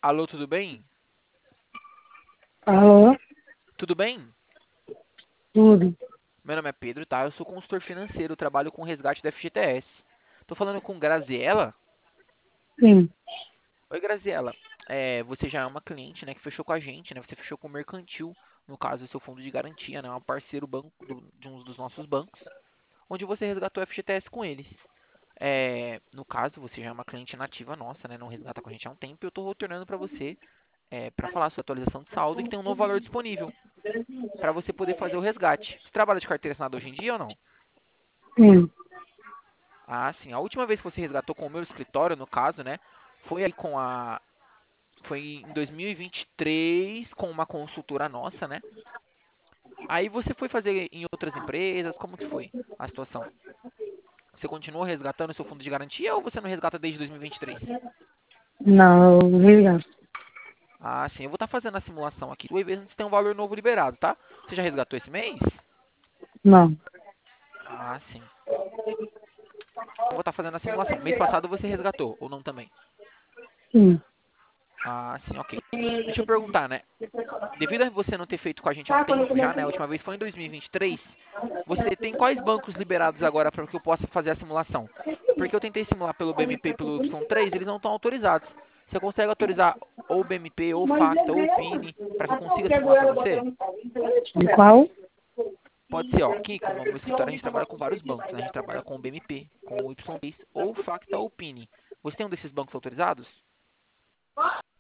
Alô, tudo bem? Alô, Tudo bem? tudo. Meu nome é Pedro, tá? Eu sou consultor financeiro, trabalho com resgate da FGTS. Tô falando com Graziela. Sim, Oi, Graziela. Você já é uma cliente, né, que fechou com a gente, né? Você fechou com o Mercantil, no caso, o seu fundo de garantia, né? Um parceiro banco de um dos nossos bancos, onde você resgatou a FGTS com eles. No caso, você já é uma cliente nativa nossa, né? Não resgata com a gente há um tempo e eu tô retornando para você para falar sua atualização de saldo e que tem um novo valor disponível para você poder fazer o resgate. Você trabalha de carteira assinada hoje em dia ou não? sim. Ah, sim. A última vez que você resgatou com o meu escritório, no caso, né? Foi aí com a. Foi em 2023 com uma consultora nossa, né? Aí você foi fazer em outras empresas, como que foi a situação? Você continuou resgatando seu fundo de garantia ou você não resgata desde 2023? Não, obrigado. Ah, sim. Eu vou estar fazendo a simulação aqui. 2 vezes antes tem um valor novo liberado, tá? Você já resgatou esse mês? Não, Ah, sim. Eu vou estar fazendo a simulação. Mês passado você resgatou ou não também? sim. Ah, sim, ok. Deixa eu perguntar, né? Devido a você não ter feito com a gente há um tempo já, né? A última vez foi em 2023. Você tem quais bancos liberados agora para que eu possa fazer a simulação? Porque eu tentei simular pelo BMP e pelo Y3, eles não estão autorizados. Você consegue autorizar ou o BMP, ou o Facta, ou o Pini, para que eu consiga simular para você? De qual? Pode ser, ó, aqui como no meu escritório a gente trabalha com vários bancos, né? A gente trabalha com o BMP, com o Y3, ou o Facta ou o Pini. Você tem um desses bancos autorizados?